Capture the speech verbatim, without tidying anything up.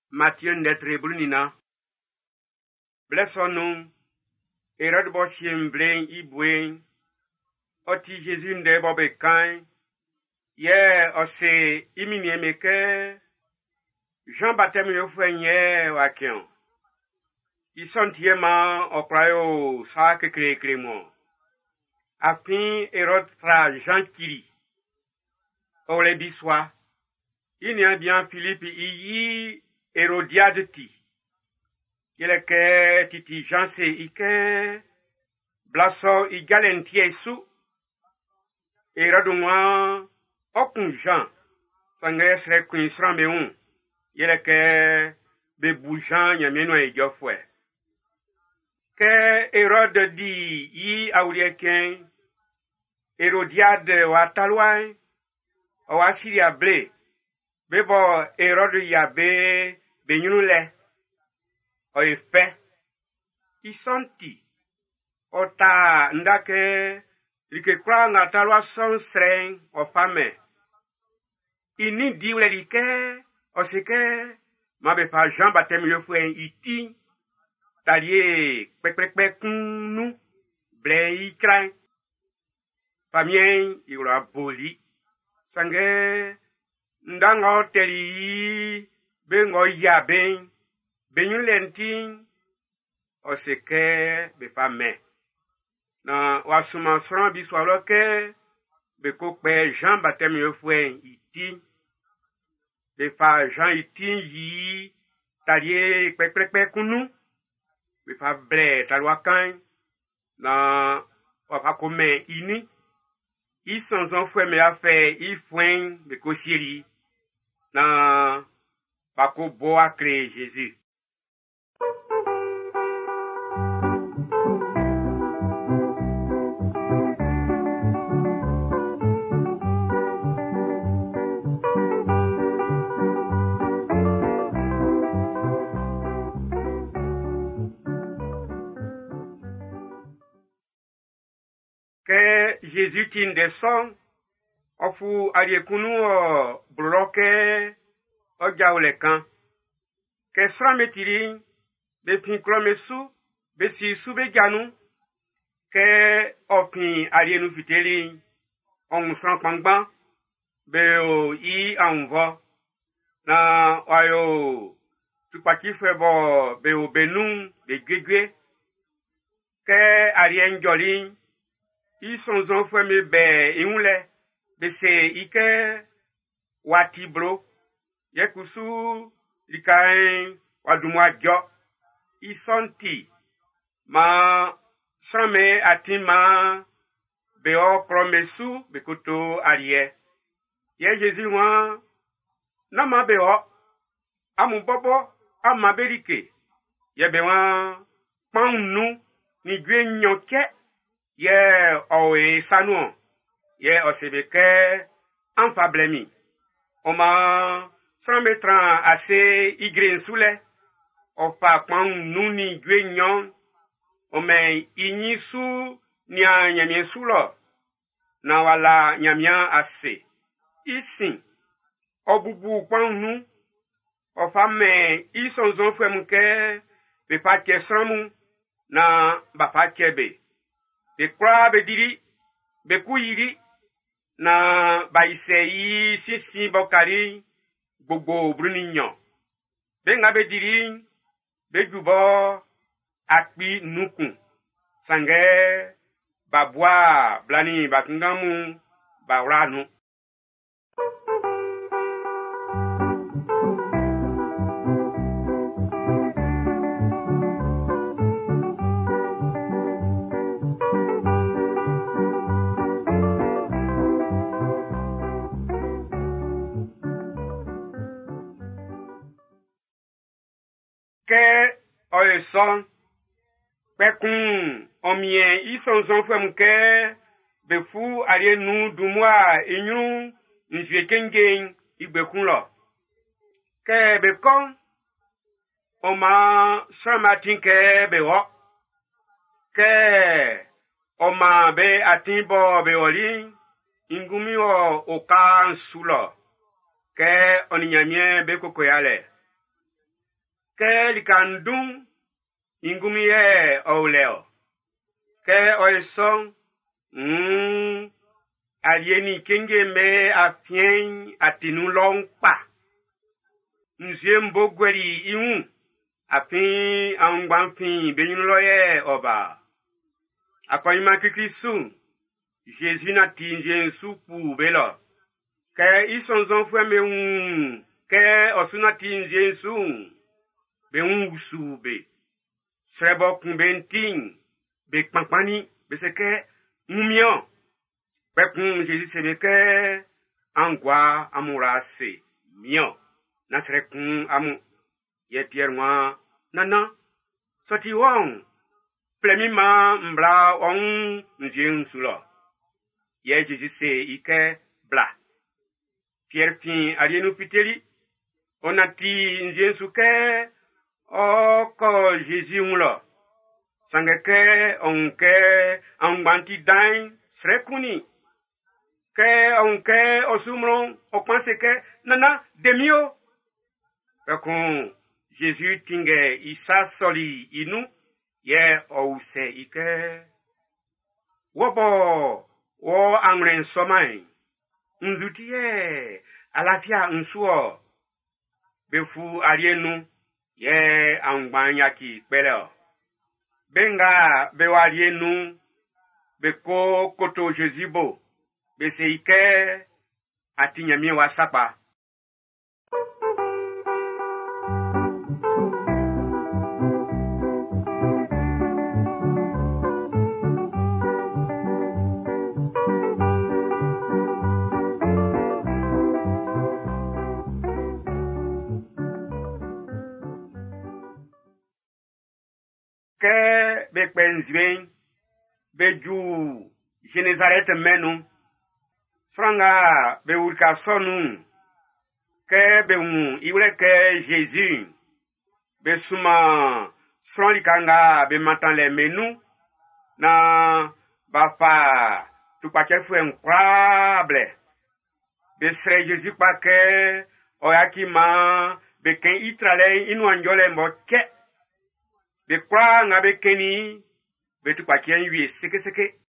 Matthieu netre brunina. Blessonu. Hérode bossiem blain ibouin. Oti Jésus nde bobe kain. Ye ose iminie meke. Jean baptême yo fwenye wakion. Isontie ma okrayo sa ke kre kre mo. Apin Hérode tra Jean kiri. Ole biswa. Il y a bien Philippe iyi Hérodiade ti. Il est que titi Jean se ike. Blaso i galentie su. Hérode moi okun Jean. Sangre sre kun srambeun. Il est que be boujan yameno e jofwe. Que Hérode di yi awlieken. Hérodiade wa talwai. Wa siria ble. Bebo Hérode yabe benyunule. Oefe. Isonti. Ota ndake like kwa nga talwa son sren o fame. Ini diwle like osike mabe pa Jean baptême yo fwen iti. Talie pekpekpek nu ble ikran. Famien iwla boli. Sange ndango teli bengo yaben benyu lentin oseke be fame na wasuma sran biswalo ke be kokpe Jean baptême yo fwen iti be fa Jean iti yi talie pekpekpek nu be fa ble talwakan na wapa kome ini ils sont en fouet mais à faire ils fouent de kosiri na bako boa créer Jésus. Que Jésus tine descend, ofu ariekunu o bloke o jawlekan. Que sra metiri, be pinklo mesu, be si sube janu, que opin arienu fiteli, on sran pangban, be o i anvo, na wayo, tupaki febo be o benun, be gwegwe, que arien jolin, ils sont enfants me be iunle be se ike watibro yekusu likain wadumwa jo isonti ma srame atima be o promesu be koto arie ye Jésus wa na ma be o amu bobo amaberike ye be wa panu ni gwe nyoke ye owe sanu ye osebeke anfablemi oma frametran ase igren sule ofa kwan nuni gwenyon ome inyisu nia nyamien sulo na wala nyamia ase isin obubu kwan nu ofa me isonzon fwemuke be pa kesramu na ba pa kebe be kwa be diri be kuyiri na ba iseyi sisi bokari gbogbo bruninyo be nga be diri be jubo akpi nukun sange babwa blani bakungamu bawranu que oeson pekun omien isonzon fwemuke befu arienu dumwa inyu nzwekengen igbekun lo ke bekon oma samatin ke bewo ke oma be atimbo be oli ingumi o okan sulo ke oninyamie be kokoyale ke likandung ingumi ye oleo ke oison mm alieni kenge me afien atinu longpa nzembo gweri iun apin angbanfin benyun loye oba akoyima kikrisu Jésus na tinje supu belo ke isonzon fweme un ke osuna tinje su be un usube srebo kumbentin be kpankpani be seke mumio be kun Jésus sebeke angwa amurase mio na srekun amu ye pierwa nana soti won plemima mbra on njin sulo ye Jésus se ike bla fierfin alienu piteli onati njin suke oko Jésus unlo sangeke onke angbanti dain srekuni ke onke osumron okpanseke nana demio Ekon Jésus tinge isa soli inu ye ouse ike wobo wo angren somai nzutie alafia nsuo befu alienu ye angbanyaki pele benga bewalienu beko koto Jésus bese ike atinyami wasapa ke be penzwen be ju Genezaret menu franga be urka sonu ke be un iwle ke Jésus be suma froli kanga be matan le menu na bafa tu pa ke fuen kwable be sre Jésus pa ke oyakima be ken itrale inu anjole mboke be kwa nga be keni be tu pa kien wi seke seke